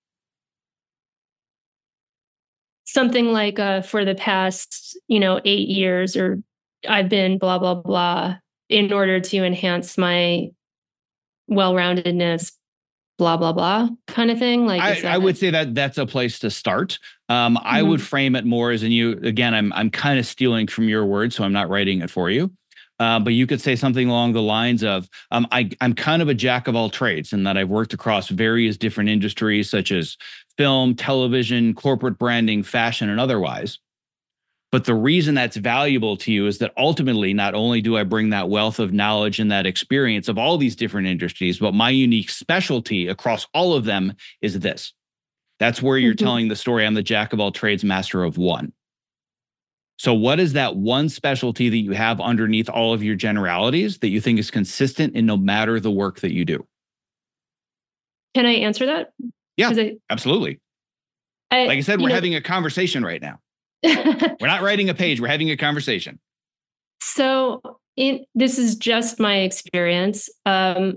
Something like for the past, 8 years, or I've been blah, blah, blah, in order to enhance my well-roundedness, blah, blah, blah kind of thing. Like I would say that that's a place to start. I would frame it more as, and you, again, I'm kind of stealing from your words, so I'm not writing it for you. But you could say something along the lines of, I'm kind of a jack of all trades in that I've worked across various different industries such as film, television, corporate branding, fashion, and otherwise. But the reason that's valuable to you is that ultimately, not only do I bring that wealth of knowledge and that experience of all these different industries, but my unique specialty across all of them is this. That's where you're telling the story. I'm the jack of all trades, master of one. So what is that one specialty that you have underneath all of your generalities that you think is consistent in no matter the work that you do? Can I answer that? Yeah, absolutely. Like I said, we're having a conversation right now. We're not writing a page. We're having a conversation. So this is just my experience. I've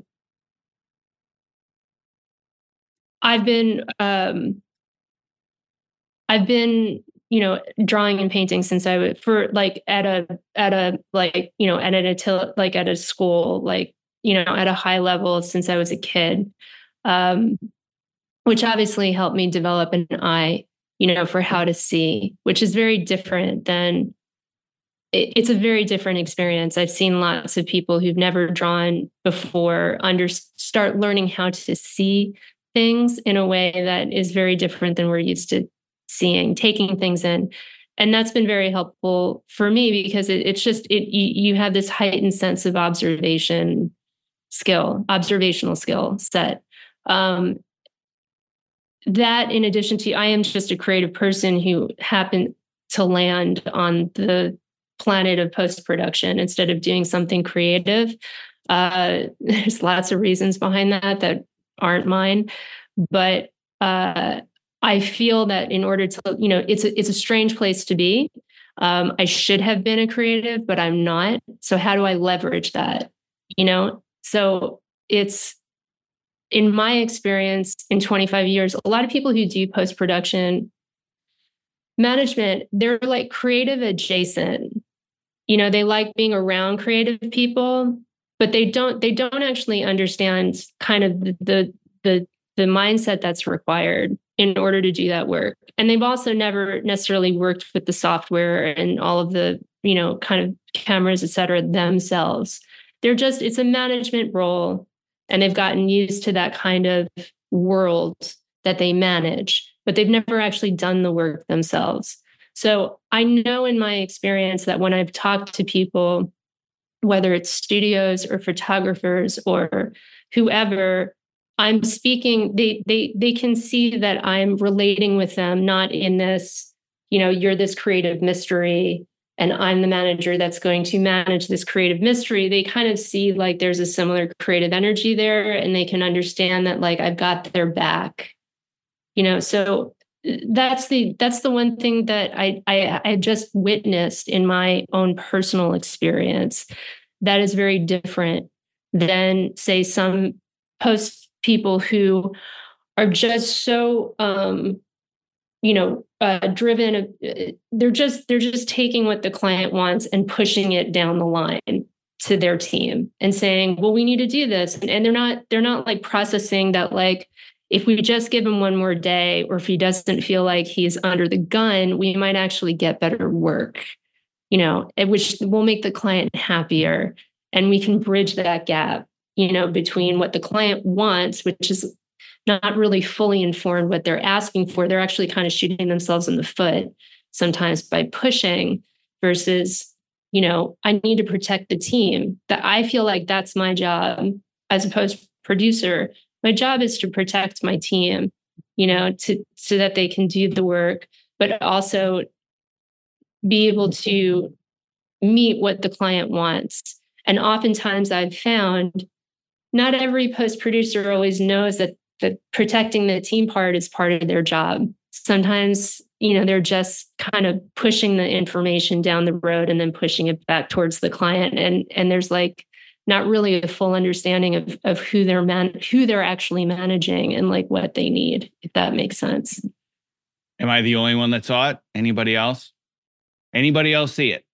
been drawing and painting since I was at a school, at a high level since I was a kid, which obviously helped me develop an eye, for how to see, which is very different than it's a very different experience. I've seen lots of people who've never drawn before start learning how to see things in a way that is very different than we're used to seeing, taking things in. And that's been very helpful for me because you have this heightened sense of observational skill set. That in addition to, I am just a creative person who happened to land on the planet of post-production instead of doing something creative. There's lots of reasons behind that aren't mine, but I feel that in order to, it's a strange place to be. I should have been a creative, but I'm not. So how do I leverage that? So it's, in my experience in 25 years, a lot of people who do post-production management, they're like creative adjacent. They like being around creative people, but they don't actually understand kind of the mindset that's required in order to do that work. And they've also never necessarily worked with the software and all of the, kind of cameras, et cetera, themselves. It's a management role, and they've gotten used to that kind of world that they manage, but they've never actually done the work themselves. So I know in my experience that when I've talked to people, whether it's studios or photographers or whoever, I'm speaking, they can see that I'm relating with them, not in this, you're this creative mystery and I'm the manager that's going to manage this creative mystery. They kind of see like there's a similar creative energy there, and they can understand that like I've got their back. So that's the one thing that I just witnessed in my own personal experience that is very different than, say, some post people who are just so driven. They're just taking what the client wants and pushing it down the line to their team and saying, well, we need to do this. And they're not like processing that, like, if we just give him one more day, or if he doesn't feel like he's under the gun, we might actually get better work, which will make the client happier. And we can bridge that gap, between what the client wants, which is not really fully informed what they're asking for. They're actually kind of shooting themselves in the foot sometimes by pushing, versus, I need to protect the team. That I feel like that's my job as a post producer. My job is to protect my team, so that they can do the work, but also be able to meet what the client wants. And oftentimes I've found not every post producer always knows that protecting the team part is part of their job. Sometimes, they're just kind of pushing the information down the road and then pushing it back towards the client. And there's like not really a full understanding of who they're actually managing and like what they need, if that makes sense. Am I the only one that saw it? Anybody else? Anybody else see it?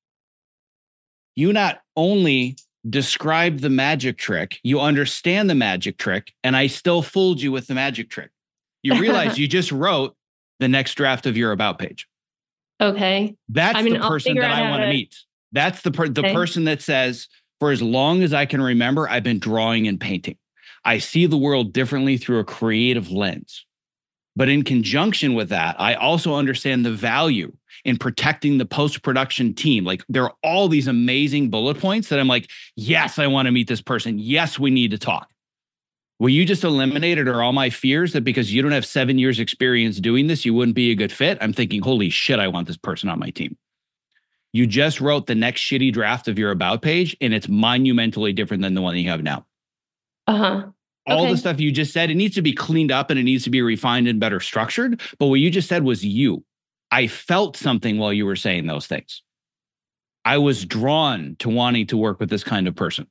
You not only describe the magic trick, you understand the magic trick, and I still fooled you with the magic trick. You realize you just wrote the next draft of your about page. Okay. That's the person that I want to meet. That's the person that says, for as long as I can remember, I've been drawing and painting. I see the world differently through a creative lens. But in conjunction with that, I also understand the value in protecting the post-production team. Like, there are all these amazing bullet points that I'm like, yes, I want to meet this person. Yes, we need to talk. Well, you just eliminated all my fears that because you don't have 7 years experience doing this, you wouldn't be a good fit. I'm thinking, holy shit, I want this person on my team. You just wrote the next shitty draft of your about page, and it's monumentally different than the one that you have now. Uh-huh. All the stuff you just said, it needs to be cleaned up and it needs to be refined and better structured. But what you just said was you. I felt something while you were saying those things. I was drawn to wanting to work with this kind of person.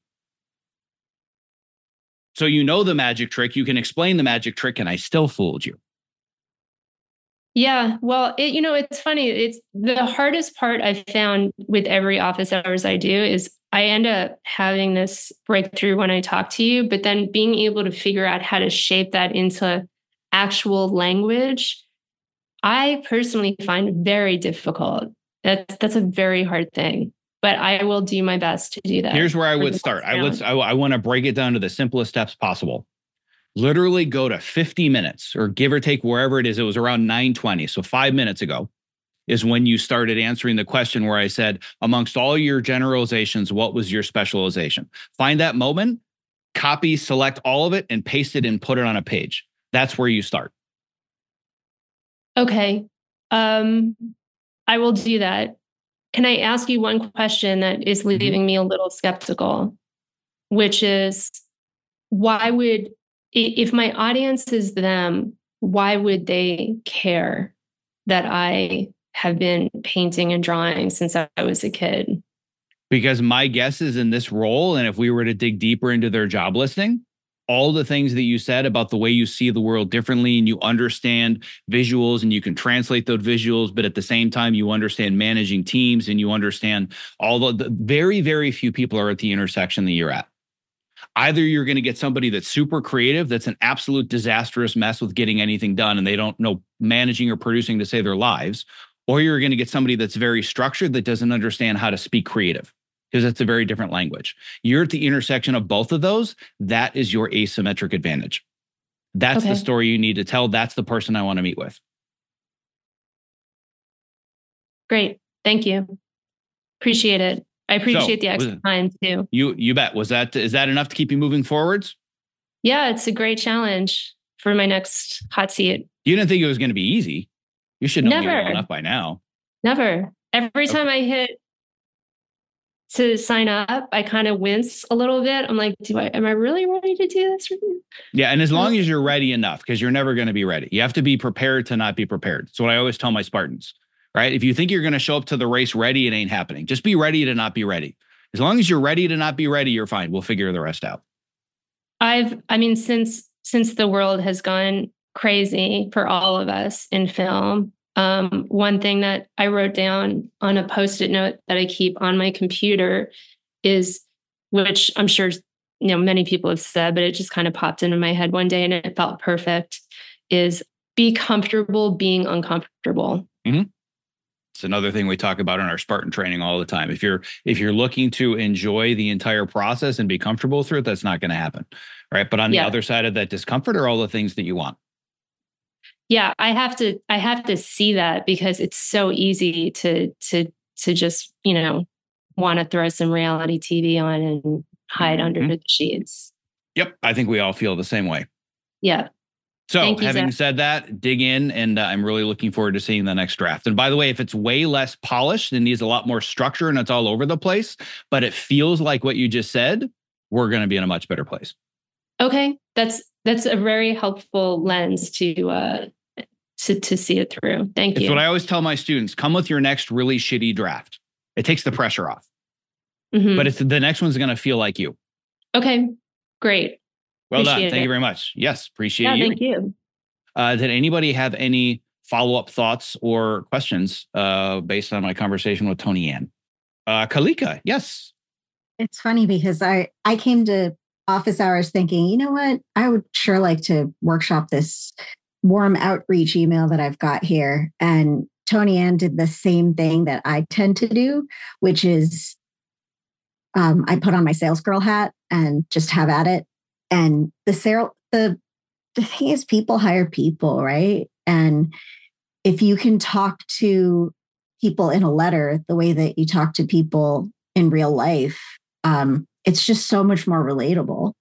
So the magic trick, you can explain the magic trick, and I still fooled you. Yeah, well, it's funny. It's the hardest part I've found with every office hours I do is I end up having this breakthrough when I talk to you, but then being able to figure out how to shape that into actual language, I personally find very difficult. That's a very hard thing. but I will do my best to do that. Here's where I would start. I want to break it down to the simplest steps possible. Literally go to 50 minutes or give or take wherever it is. It was around 9:20. So 5 minutes ago is when you started answering the question where I said, amongst all your generalizations, what was your specialization? Find that moment, copy, select all of it, and paste it and put it on a page. That's where you start. Okay. I will do that. Can I ask you one question that is leaving me a little skeptical, which is, if my audience is them, why would they care that I have been painting and drawing since I was a kid? Because my guess is in this role, and if we were to dig deeper into their job listing, all the things that you said about the way you see the world differently and you understand visuals and you can translate those visuals, but at the same time, you understand managing teams and you understand all the very, very few people are at the intersection that you're at. Either you're going to get somebody that's super creative, that's an absolute disastrous mess with getting anything done, and they don't know managing or producing to save their lives, or you're going to get somebody that's very structured that doesn't understand how to speak creative, because it's a very different language. You're at the intersection of both of those. That is your asymmetric advantage. That's the story you need to tell. That's the person I want to meet with. Great. Thank you. Appreciate it. I appreciate the extra time too. You bet. Is that enough to keep you moving forwards? Yeah, it's a great challenge for my next hot seat. You didn't think it was going to be easy. You should know me well enough by now. Never. Every time I hit to sign up, I kind of wince a little bit. I'm like, am I really ready to do this? Yeah. And as long as you're ready enough, because you're never going to be ready. You have to be prepared to not be prepared. That's what I always tell my Spartans, right? If you think you're going to show up to the race ready, it ain't happening. Just be ready to not be ready. As long as you're ready to not be ready, you're fine. We'll figure the rest out. Since the world has gone crazy for all of us in film, one thing that I wrote down on a Post-it note that I keep on my computer is, which I'm sure many people have said, but it just kind of popped into my head one day and it felt perfect, is be comfortable being uncomfortable. Mm-hmm. It's another thing we talk about in our Spartan training all the time. If you're looking to enjoy the entire process and be comfortable through it, that's not going to happen, right? But on the other side of that discomfort are all the things that you want. Yeah, I have to see that, because it's so easy to just, want to throw some reality TV on and hide under the sheets. Yep. I think we all feel the same way. Yeah. So having said that, dig in, and I'm really looking forward to seeing the next draft. And by the way, if it's way less polished and needs a lot more structure and it's all over the place, but it feels like what you just said, we're going to be in a much better place. Okay. That's a very helpful lens to see it through. Thank you. It's what I always tell my students: come with your next really shitty draft. It takes the pressure off, but the next one's going to feel like you. Okay, great. Well done. Thank you very much. Yes, appreciate you. Thank you. Did anybody have any follow-up thoughts or questions based on my conversation with Tony Ann? Kalika, yes. It's funny because I came to office hours thinking, you know what? I would sure like to workshop this warm outreach email that I've got here. And Tony Ann did the same thing that I tend to do, which is I put on my sales girl hat and just have at it. And the thing is, people hire people, right? And if you can talk to people in a letter the way that you talk to people in real life, it's just so much more relatable.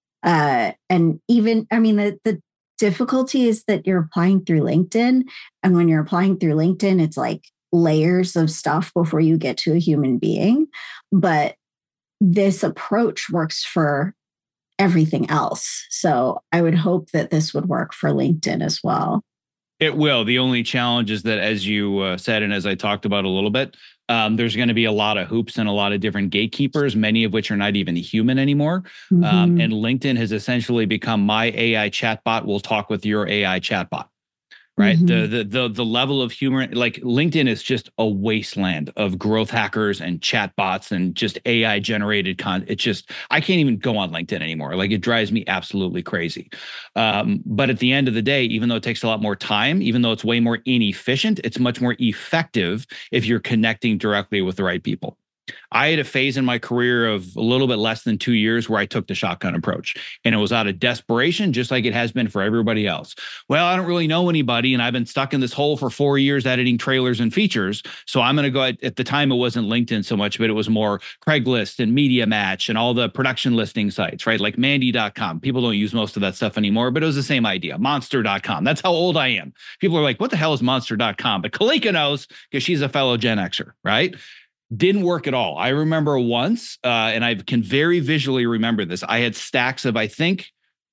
And even, the difficulty is that you're applying through LinkedIn. And when you're applying through LinkedIn, it's like layers of stuff before you get to a human being. But this approach works for everything else. So I would hope that this would work for LinkedIn as well. It will. The only challenge is that, as you said, and as I talked about a little bit, there's going to be a lot of hoops and a lot of different gatekeepers, many of which are not even human anymore. And LinkedIn has essentially become my AI chatbot will talk with your AI chatbot. Right. The level of humor, like LinkedIn is just a wasteland of growth hackers and chatbots and just AI generated content. It's just, I can't even go on LinkedIn anymore. Like, it drives me absolutely crazy. But at the end of the day, even though it takes a lot more time, even though it's way more inefficient, it's much more effective if you're connecting directly with the right people. I had a phase in my career of a little bit less than 2 years where I took the shotgun approach, and it was out of desperation, just like it has been for everybody else. Well, I don't really know anybody, and I've been stuck in this hole for 4 years editing trailers and features. So I'm going to go at the time, it wasn't LinkedIn so much, but it was more Craigslist and Media Match and all the production listing sites, right? Like Mandy.com. People don't use most of that stuff anymore, but it was the same idea. Monster.com. That's how old I am. People are like, what the hell is Monster.com? But Kalika knows because she's a fellow Gen Xer, right? Didn't work at all. I remember once, and I can very visually remember this. I had stacks of, I think,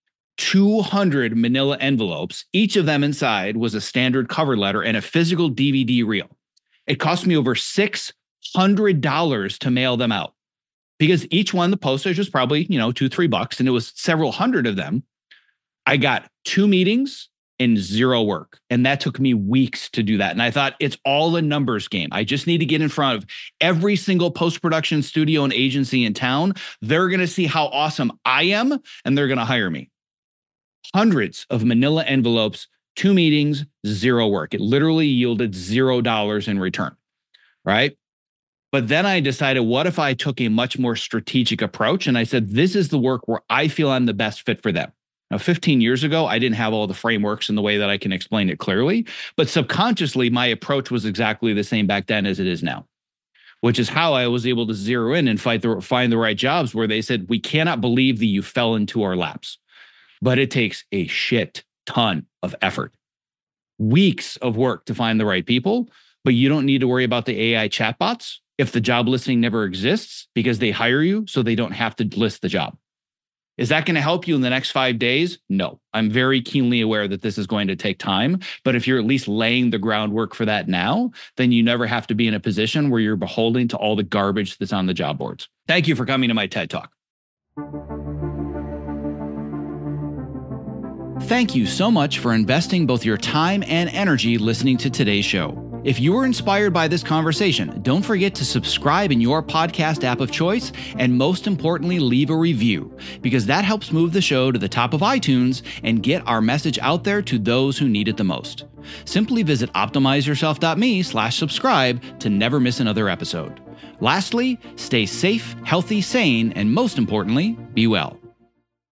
200 manila envelopes. Each of them inside was a standard cover letter and a physical DVD reel. It cost me over $600 to mail them out because each one, the postage was probably, $2-3, and it was several hundred of them. I got 2 meetings and 0 work. And that took me weeks to do that. And I thought, it's all a numbers game. I just need to get in front of every single post-production studio and agency in town. They're going to see how awesome I am, and they're going to hire me. Hundreds of manila envelopes, 2 meetings, 0 work. It literally yielded $0 in return, right? But then I decided, what if I took a much more strategic approach? And I said, this is the work where I feel I'm the best fit for them. Now, 15 years ago, I didn't have all the frameworks in the way that I can explain it clearly, but subconsciously, my approach was exactly the same back then as it is now, which is how I was able to zero in and find the right jobs where they said, we cannot believe that you fell into our laps, but it takes a shit ton of effort, weeks of work to find the right people, but you don't need to worry about the AI chatbots if the job listing never exists because they hire you so they don't have to list the job. Is that going to help you in the next 5 days? No. I'm very keenly aware that this is going to take time. But if you're at least laying the groundwork for that now, then you never have to be in a position where you're beholden to all the garbage that's on the job boards. Thank you for coming to my TED Talk. Thank you so much for investing both your time and energy listening to today's show. If you were inspired by this conversation, don't forget to subscribe in your podcast app of choice, and most importantly, leave a review, because that helps move the show to the top of iTunes and get our message out there to those who need it the most. Simply visit optimizeyourself.me/subscribe to never miss another episode. Lastly, stay safe, healthy, sane, and most importantly, be well.